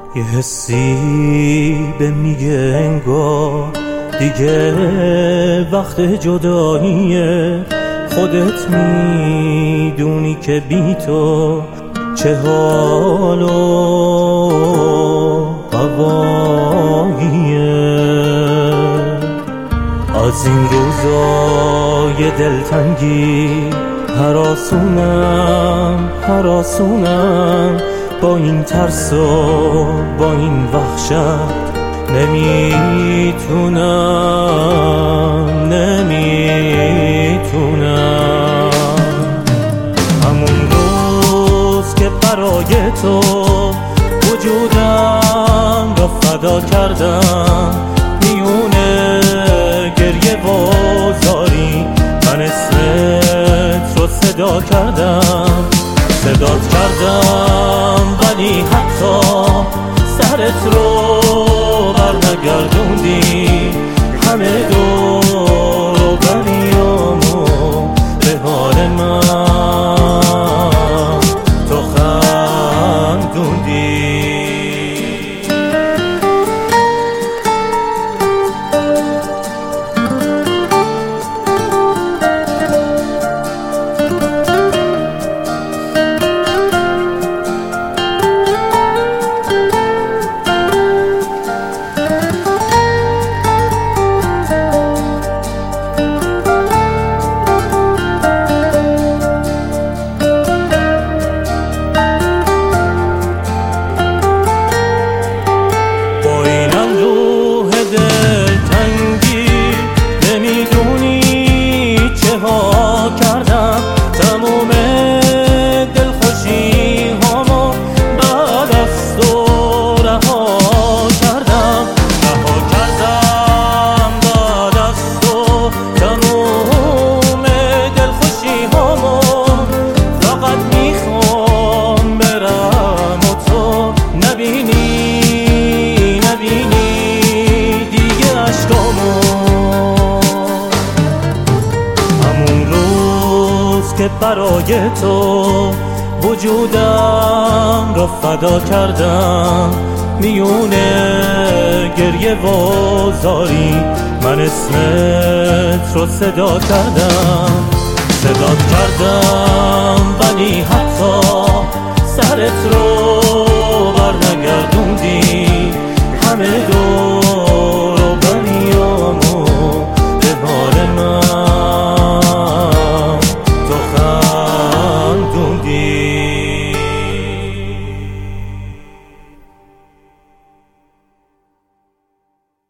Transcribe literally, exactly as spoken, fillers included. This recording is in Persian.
یه حسی به میگه انگار دیگه وقت جداییه، خودت میدونی که بی تو چه حال و هواییه. از این روزای دلتنگی هراسونم هراسونم، با این ترس و با این وحشت نمیتونم نمیتونم. همون روز که برای تو وجودم را فدا کردم، میونه گریه و زاری من اسمت رو صدا کردم صدات کردم، ولی حتی سرت رو بر نگردوندی. همه دور و بریامو به حال من تو خندوندی. کردم تموم دلخوشی هامو بعد از تو رها کردم رها کردم بعد از تو تموم دلخوشی هامو. فقط میخوام برم و تو نبینی نبینی دیگه عشقامو. که برای تو وجودم را فدا کردم، میونه گریه و زاری من اسمت رو صدا کردم صدات کردم، ولی حتی سرت رو